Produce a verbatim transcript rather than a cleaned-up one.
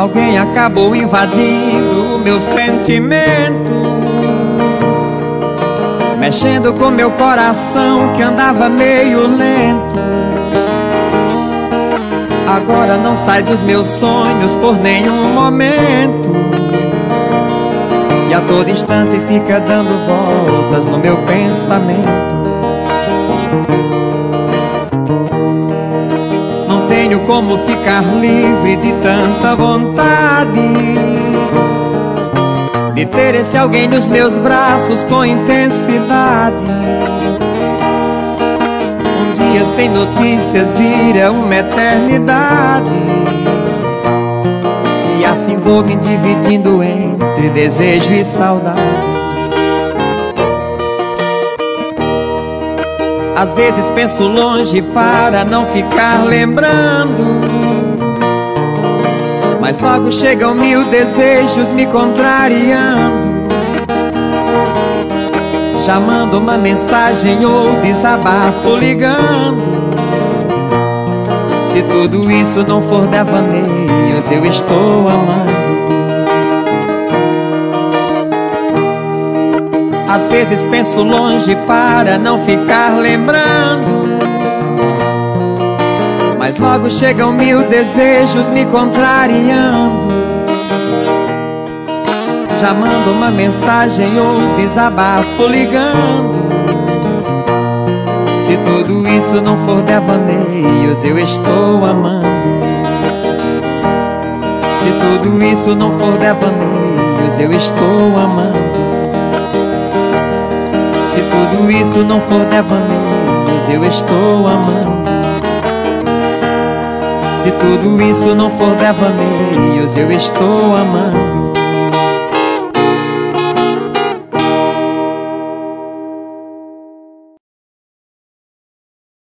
Alguém acabou invadindo o meu sentimento, mexendo com meu coração que andava meio lento. Agora não sai dos meus sonhos por nenhum momento, e a todo instante fica dando voltas no meu pensamento. Não tenho como ficar livre de tanta vontade de ter esse alguém nos meus braços com intensidade. Um dia sem notícias vira uma eternidade, e assim vou me dividindo entre desejo e saudade. Às vezes penso longe para não ficar lembrando, mas logo chegam mil desejos me contrariando. Já mando uma mensagem ou desabafo ligando. Se tudo isso não for devaneios, eu estou amando. Às vezes penso longe para não ficar lembrando, mas logo chegam mil desejos me contrariando. Já mando uma mensagem ou desabafo ligando. Se tudo isso não for devaneios, eu estou amando. Se tudo isso não for devaneios, eu estou amando. Se tudo isso não for devaneios, eu estou amando. Se tudo isso não for devaneios, eu estou amando.